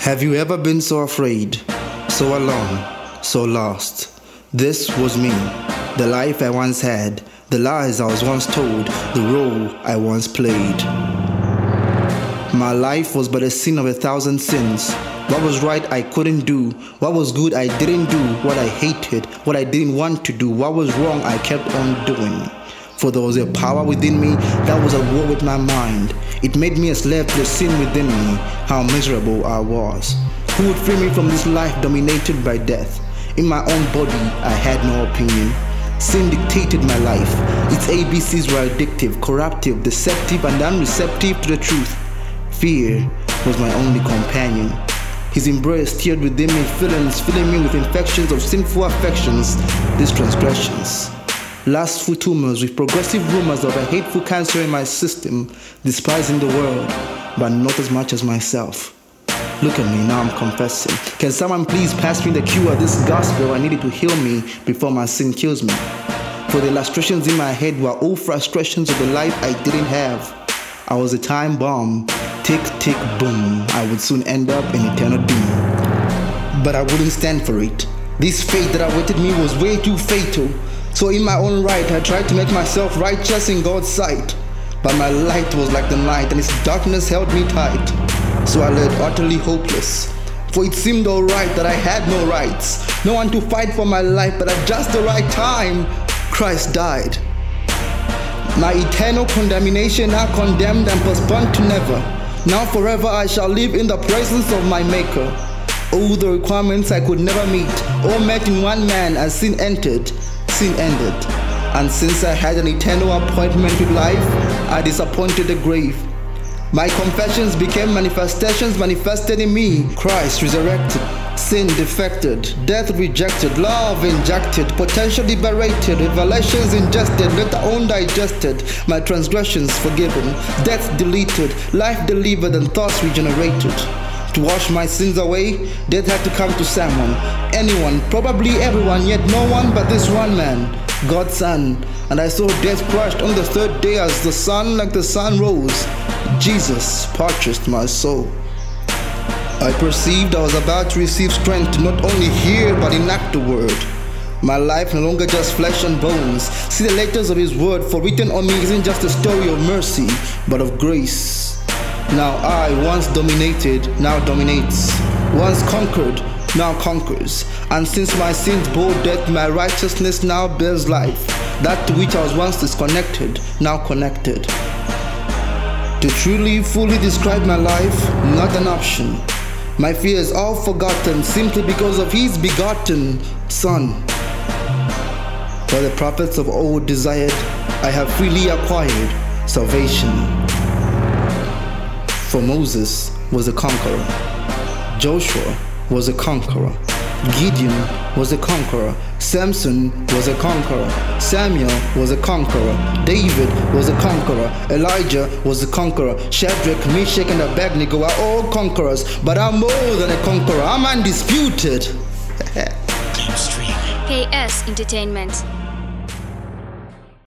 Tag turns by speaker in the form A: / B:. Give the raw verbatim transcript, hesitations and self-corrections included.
A: Have you ever been so afraid, so alone, so lost? This was me, the life I once had, the lies I was once told, the role I once played. My life was but a sin of a thousand sins. What was right I couldn't do, what was good I didn't do, what I hated, what I didn't want to do, what was wrong I kept on doing. For there was a power within me that was at war with my mind. It made me a slave to the sin within me. How miserable I was. Who would free me from this life dominated by death? In my own body, I had no opinion. Sin dictated my life. Its A B Cs were addictive, corruptive, deceptive, and unreceptive to the truth. Fear was my only companion. His embrace stirred within me feelings, filling me with infections of sinful affections, these transgressions. Lustful tumors with progressive rumors of a hateful cancer in my system, despising the world, but not as much as myself. Look at me, now I'm confessing. Can someone please pass me the cure of this gospel? I needed to heal me before my sin kills me. For the illustrations in my head were all frustrations of the life I didn't have. I was a time bomb. Tick, tick, boom. I would soon end up in eternal doom. But I wouldn't stand for it. This fate that awaited me was way too fatal. So in my own right, I tried to make myself righteous in God's sight. But my light was like the night, and its darkness held me tight. So I led utterly hopeless. For it seemed alright that I had no rights. No one to fight for my life, but at just the right time, Christ died. My eternal condemnation now condemned and postponed to never. Now forever I shall live in the presence of my Maker. All the requirements I could never meet, all met in one man as sin entered. Sin ended, and since I had an eternal appointment with life, I disappointed the grave. My confessions became manifestations manifested in me. Christ resurrected, sin defected, death rejected, love injected, potential liberated, revelations ingested, later on digested, my transgressions forgiven, death deleted, life delivered, and thoughts regenerated. To wash my sins away, death had to come to someone, anyone, probably everyone, yet no one but this one man, God's Son. And I saw death crushed on the third day as the sun like the sun rose. Jesus purchased my soul. I perceived I was about to receive strength to not only hear but enact the word. My life no longer just flesh and bones. See the letters of his word, for written on me isn't just a story of mercy, but of grace. Now I, once dominated, now dominates. Once conquered, now conquers. And since my sins bore death, my righteousness now bears life. That to which I was once disconnected, now connected. To truly, fully describe my life, not an option. My fears all forgotten, simply because of his begotten Son. For the prophets of old desired, I have freely acquired salvation. For Moses was a conqueror, Joshua was a conqueror, Gideon was a conqueror, Samson was a conqueror, Samuel was a conqueror, David was a conqueror, Elijah was a conqueror, Shadrach, Meshach, and Abednego are all conquerors, but I'm more than a conqueror, I'm undisputed.
B: K S Entertainment.